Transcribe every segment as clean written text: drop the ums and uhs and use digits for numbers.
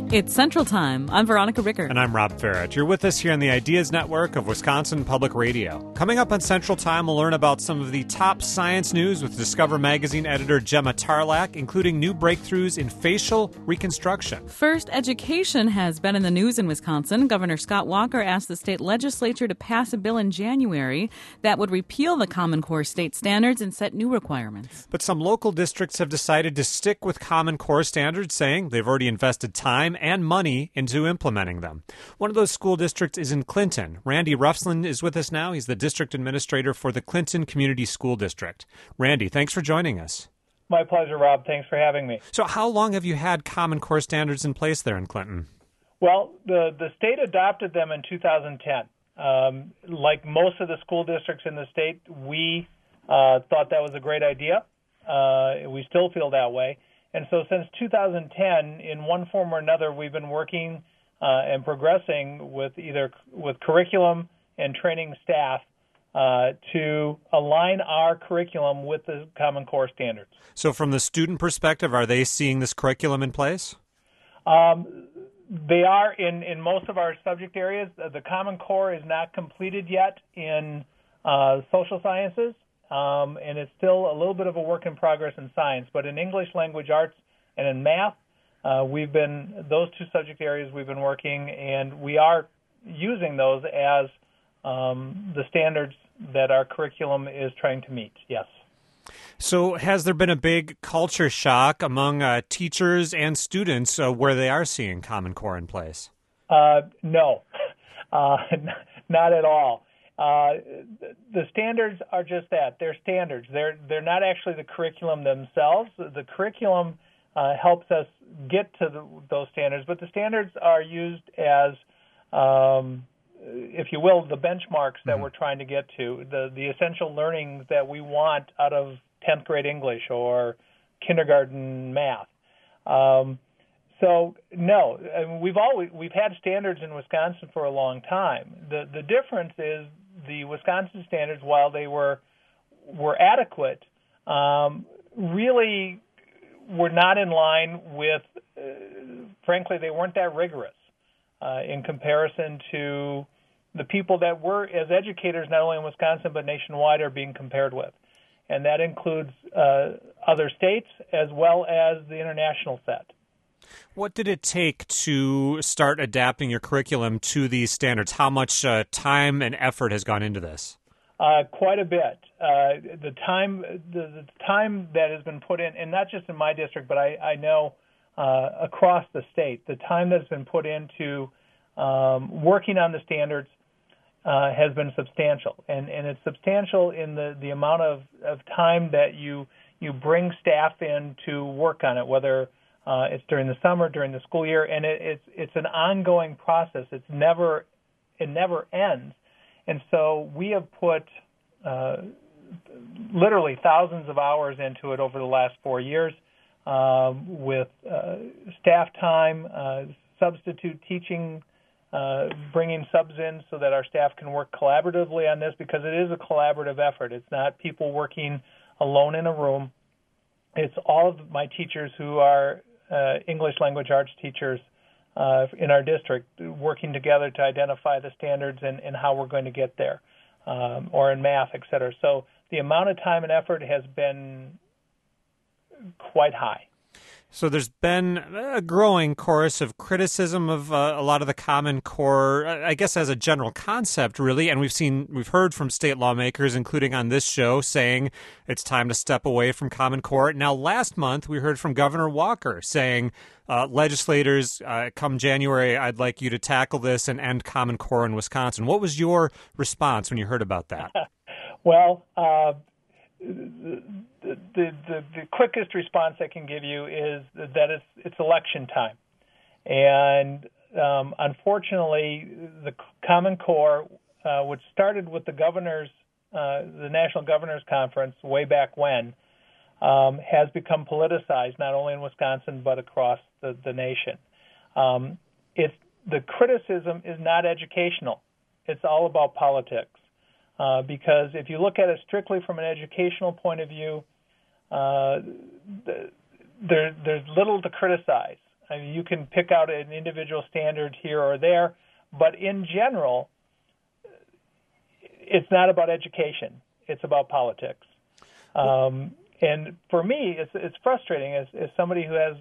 It's Central Time. I'm Veronica Ricker. And I'm Rob Farrett. You're with us here on the Ideas Network of Wisconsin Public Radio. Coming up on Central Time, we'll learn about some of the top science news with Discover Magazine editor Gemma Tarlak, including new breakthroughs in facial reconstruction. First, education has been in the news in Wisconsin. Governor Scott Walker asked the state legislature to pass a bill in January that would repeal the Common Core state standards and set new requirements. But some local districts have decided to stick with Common Core standards, saying they've already invested time and money into implementing them. One of those school districts is in Clinton. Randy Ruffsland is with us now. He's the district administrator for the Clinton Community School District. Randy, thanks for joining us. My pleasure, Rob. Thanks for having me. So how long have you had Common Core standards in place there in Clinton? Well, the state adopted them in 2010. Like most of the school districts in the state, we thought that was a great idea. We still feel that way. And so since 2010, in one form or another, we've been working and progressing with curriculum and training staff to align our curriculum with the Common Core standards. So from the student perspective, are they seeing this curriculum in place? They are in most of our subject areas. The Common Core is not completed yet in social sciences. And it's still a little bit of a work in progress in science. But in English language arts and in math, those two subject areas we've been working, and we are using those as the standards that our curriculum is trying to meet, yes. So has there been a big culture shock among teachers and students where they are seeing Common Core in place? No, not at all. The standards are just that. They're standards. They're not actually the curriculum themselves. The curriculum helps us get to those standards, but the standards are used as, if you will, the benchmarks that we're trying to get to, the essential learning that we want out of 10th grade English or kindergarten math. So no, we've had standards in Wisconsin for a long time. The difference is the Wisconsin standards, while they were adequate, really were not in line with. Frankly, they weren't that rigorous in comparison to the people that we're, as educators, not only in Wisconsin but nationwide, are being compared with, and that includes other states as well as the international set. What did it take to start adapting your curriculum to these standards? How much time and effort has gone into this? Quite a bit. The time that has been put in, and not just in my district, but I know across the state, the time that's been put into working on the standards has been substantial. And it's substantial in the amount of time that you bring staff in to work on it, whether it's during the summer, during the school year, and it's an ongoing process. It never ends, and so we have put literally thousands of hours into it over the last 4 years, with staff time, substitute teaching, bringing subs in so that our staff can work collaboratively on this, because it is a collaborative effort. It's not people working alone in a room. It's all of my teachers who are English language arts teachers in our district working together to identify the standards and how we're going to get there, or in math, et cetera. So the amount of time and effort has been quite high. So there's been a growing chorus of criticism of a lot of the Common Core, I guess as a general concept, really. And we've heard from state lawmakers, including on this show, saying it's time to step away from Common Core. Now, last month, we heard from Governor Walker saying, legislators, come January, I'd like you to tackle this and end Common Core in Wisconsin. What was your response when you heard about that? Well, the quickest response I can give you is that it's election time, and unfortunately, the Common Core, which started with the National Governors Conference way back when, has become politicized not only in Wisconsin but across the nation. The criticism is not educational; it's all about politics. Because if you look at it strictly from an educational point of view, there's little to criticize. I mean, you can pick out an individual standard here or there, but in general, it's not about education. It's about politics. And for me, it's frustrating as somebody who has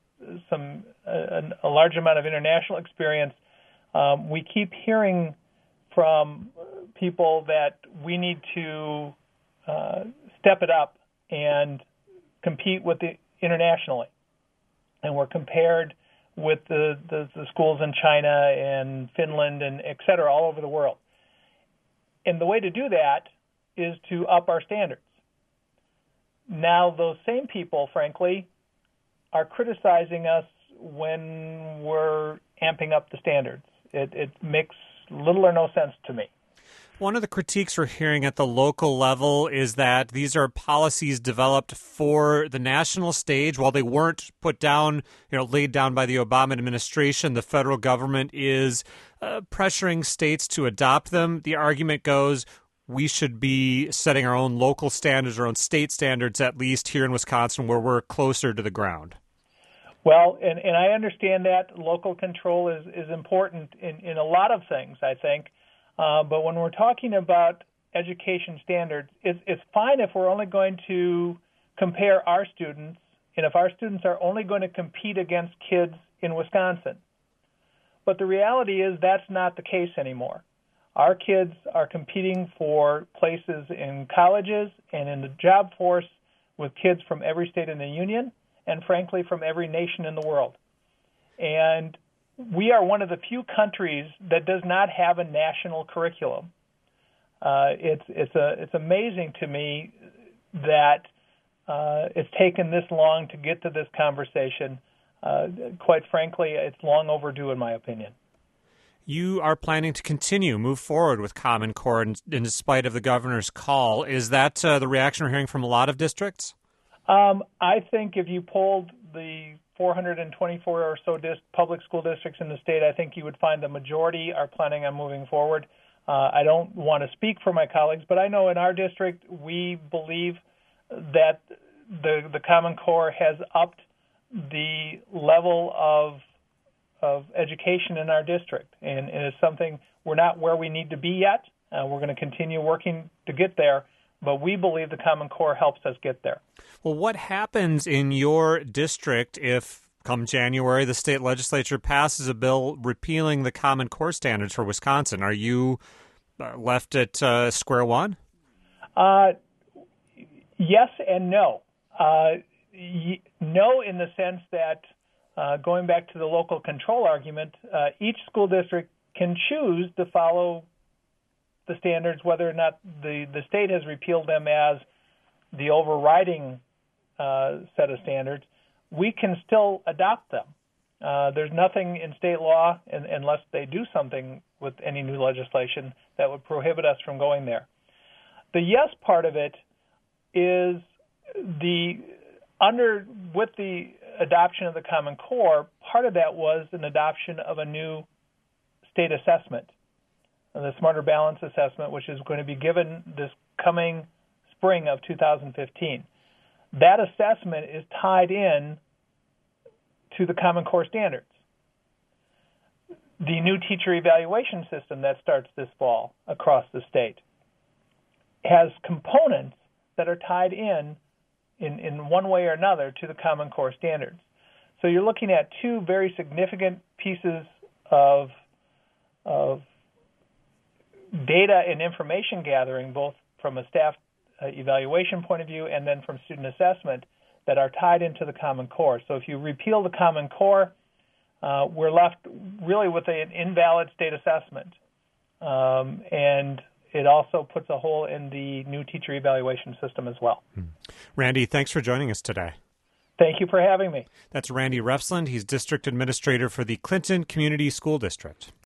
a large amount of international experience. We keep hearing from people that we need to step it up and compete with internationally. And we're compared with the schools in China and Finland and et cetera all over the world. And the way to do that is to up our standards. Now, those same people, frankly, are criticizing us when we're amping up the standards. It makes little or no sense to me. One of the critiques we're hearing at the local level is that these are policies developed for the national stage. While they weren't put down, laid down by the Obama administration, the federal government is pressuring states to adopt them. The argument goes, we should be setting our own local standards, our own state standards, at least here in Wisconsin, where we're closer to the ground. Well, and I understand that local control is important in a lot of things, I think. But when we're talking about education standards, it's fine if we're only going to compare our students, and if our students are only going to compete against kids in Wisconsin. But the reality is that's not the case anymore. Our kids are competing for places in colleges and in the job force with kids from every state in the union and, frankly, from every nation in the world. And we are one of the few countries that does not have a national curriculum. It's amazing to me that it's taken this long to get to this conversation. Quite frankly, it's long overdue, in my opinion. You are planning to move forward with Common Core in spite of the governor's call. Is that the reaction we're hearing from a lot of districts? I think if you polled the 424 or so public school districts in the state, I think you would find the majority are planning on moving forward. I don't want to speak for my colleagues, but I know in our district we believe that the Common Core has upped the level of education in our district, and it's something we're not where we need to be yet. We're going to continue working to get there, but we believe the Common Core helps us get there. Well, what happens in your district if, come January, the state legislature passes a bill repealing the Common Core standards for Wisconsin? Are you left at square one? Yes and no. No, in the sense that, going back to the local control argument, each school district can choose to follow the standards, whether or not the state has repealed them as the overriding set of standards. We can still adopt them. There's nothing in state law, unless they do something with any new legislation, that would prohibit us from going there. The yes part of it is with the adoption of the Common Core, part of that was an adoption of a new state assessment, the Smarter Balance Assessment, which is going to be given this coming spring of 2015. That assessment is tied in to the Common Core standards. The new teacher evaluation system that starts this fall across the state has components that are tied in one way or another to the Common Core standards. So you're looking at two very significant pieces of data and information gathering, both from a staff evaluation point of view and then from student assessment, that are tied into the Common Core. So if you repeal the Common Core, we're left really with an invalid state assessment. And it also puts a hole in the new teacher evaluation system as well. Randy, thanks for joining us today. Thank you for having me. That's Randy Refsland. He's District Administrator for the Clinton Community School District.